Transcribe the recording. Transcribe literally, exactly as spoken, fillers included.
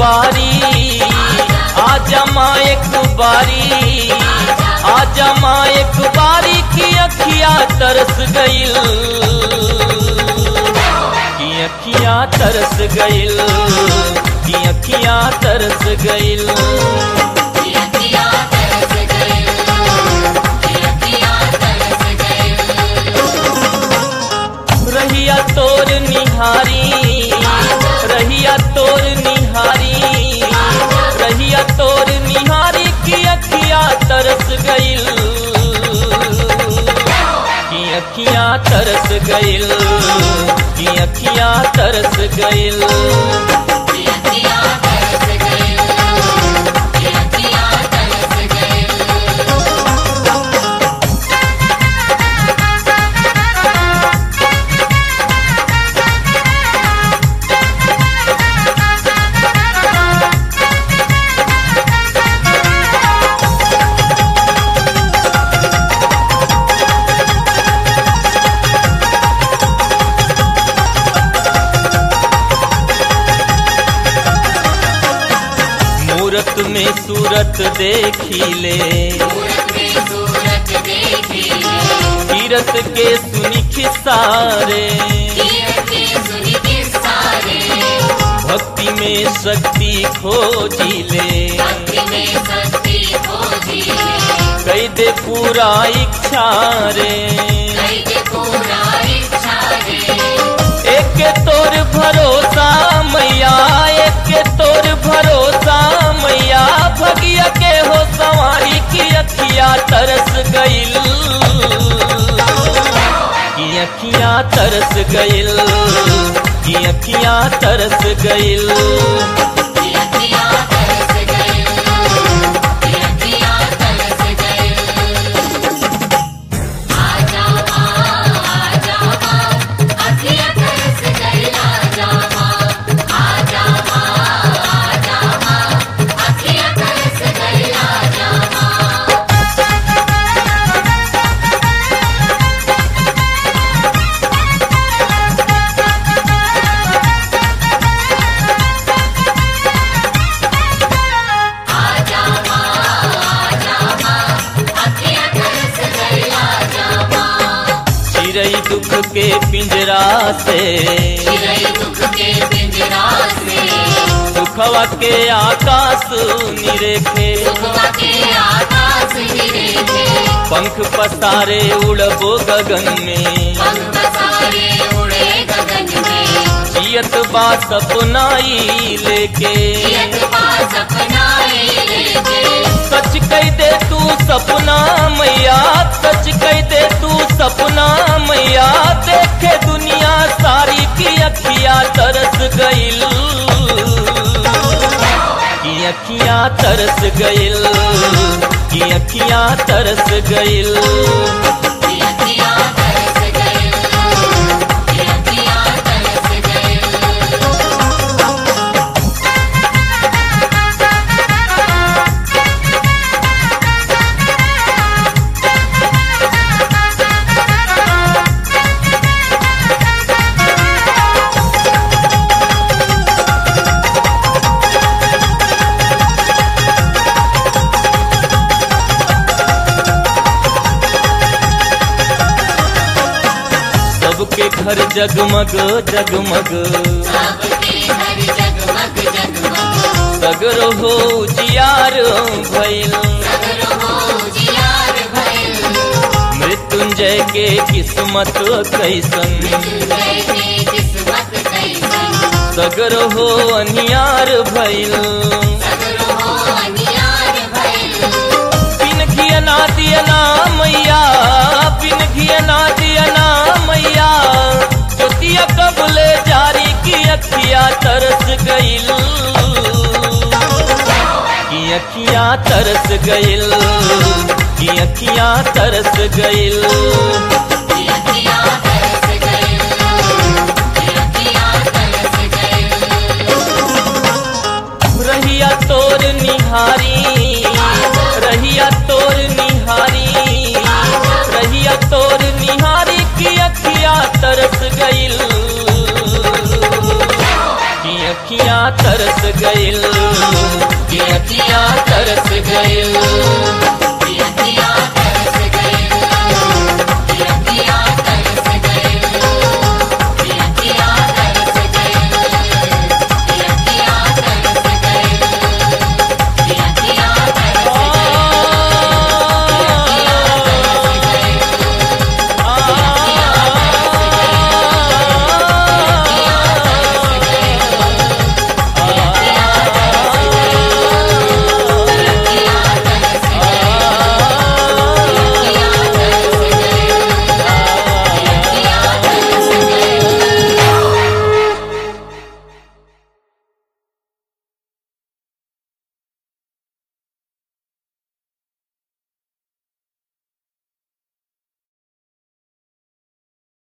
बारी, आजा माँ एक बारी, आजा माँ एक बारी की अखियाँ तरस गइल, की अखियाँ तरस गइल, की अखियाँ तरस गइल। रहिया तोर निहारी, रहिया तोर निहारी, रहिया तोर निहारी की अखियाँ तरस गइल, की अखियाँ तरस गइल, की अखियाँ तरस गइल। सूरत में सूरत देखिले, तीरथ के सुनी खिसारे, भक्ति में शक्ति खोजिले, कई दे पूरा इच्छा रे, एक तोर भरोसा मैया, एक तोर भरोसा मैया, भगिया के हो सवारी की अखियाँ तरस गइल, की अखियाँ तरस गइल, की अखियाँ तरस गइल। चिरई दुख के पिंजरा से, दुख के पिंजरा से, दुखवा के आकाश निरेखे, के आकाश निरेखे, पंख पसारे उड़बो गगन में, पंख पसारे उड़े गगन में, जियत बा सपनाई लेके, जियत बा सपनाई लेके, सच कह दे तू सपना मैया, सच कह दे तू सपना मैया, देखे दुनिया सारी की अखियाँ तरस गइल, की अखियाँ तरस गइल, की अखियाँ तरस गइल। सबके घर जगमग जगमग, सबके घर जगमग जगमग, सगरो हो जियार भइल, सगरो हो जियार भइल, मृत्युंजय के किस्मत कैसन, मृत्युंजय के किस्मत कैसन, सगरो हो अनियार भइल, सगरो हो अनियार भइल, बिन घियना दियना मैया, बिन घियना दियना मैया, ज्योतिया कबले जारी की अखियाँ तरस गइल, की अखियाँ तरस गइल, की अखियाँ तरस गइल। रहिया तोर निहारी, रहिया तोर निहारी, रहिया तोर निहारी की अखियाँ तरस गइल, की अखियाँ तरस गइल कि अखियां तरस गइल